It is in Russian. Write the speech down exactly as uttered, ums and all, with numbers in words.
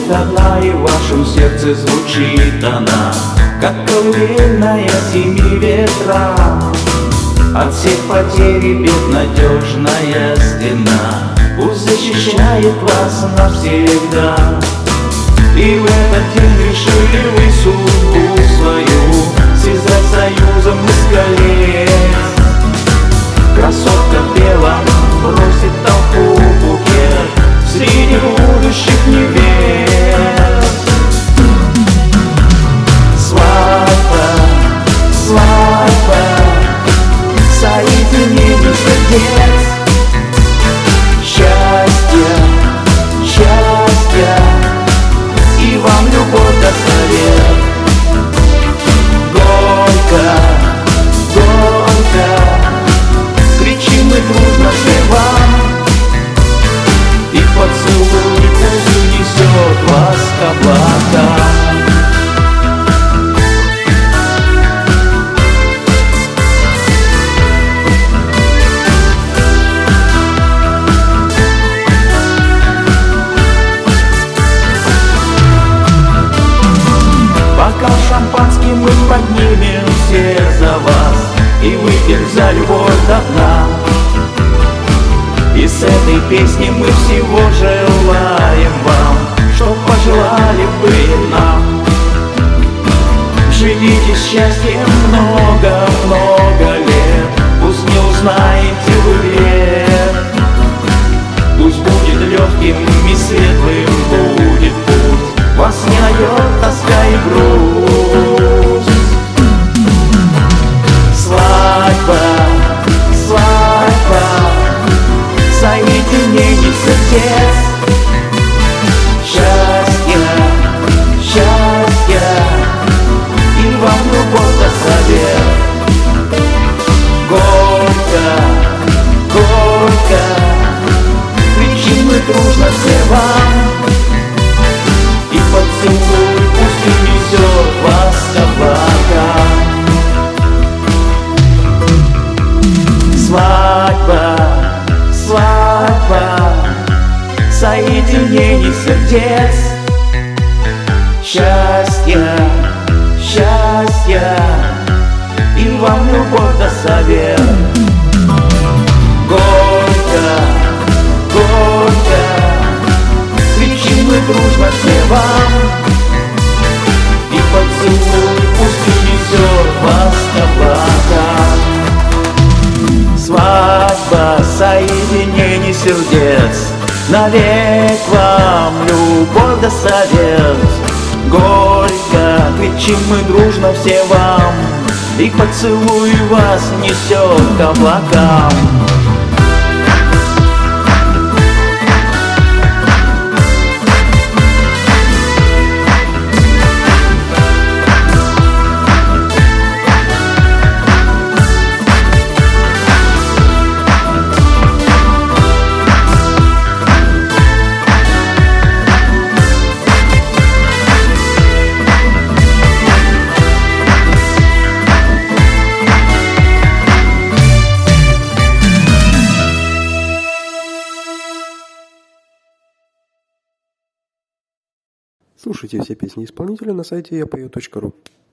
будет одна, и в вашем сердце звучит она, как колыбельная семи ветрам. От всех потерь и бед надежная стена пусть защищает вас навсегда. И в этот день решили вы судьбу свою связать союзом из колец. Красотка в белом бросит толпу букет среди будущих невест. Свадьба, свадьба, соединение сердец. Счастье, счастье, и вам любовь да совет. Горько, горько, кричим мы дружно все вам, и поцелуй пусть унесет вас к облакам. Шампанским мы поднимем все за вас и выпьем за любовь до дна. И с этой песни мы всего желаем вам, чтоб пожелали бы и нам. Живите счастьем много-много лет, пусть не узнаете вы век. Пусть будет легким и светлым будет путь, вас не найдет тоска и грусть. Свадьба, свадьба, соединение сердец. Счастье, счастье, и вам любовь да совет. Горько, горько, кричим мы дружно все вам, и поцелуй пусть унесет вас к облакам. Свадьба, свадьба, соединение сердец. Счастье, счастье, и вам любовь да совет. Горько, горько, кричим мы дружно все вам, и поцелуй пусть унесет вас к облакам. Свадьба, соединение сердец, навек вам любовь да совет. Горько, кричим мы дружно все вам, и поцелуй вас несет к облакам. Слушайте все песни исполнителя на сайте я пою точка ру.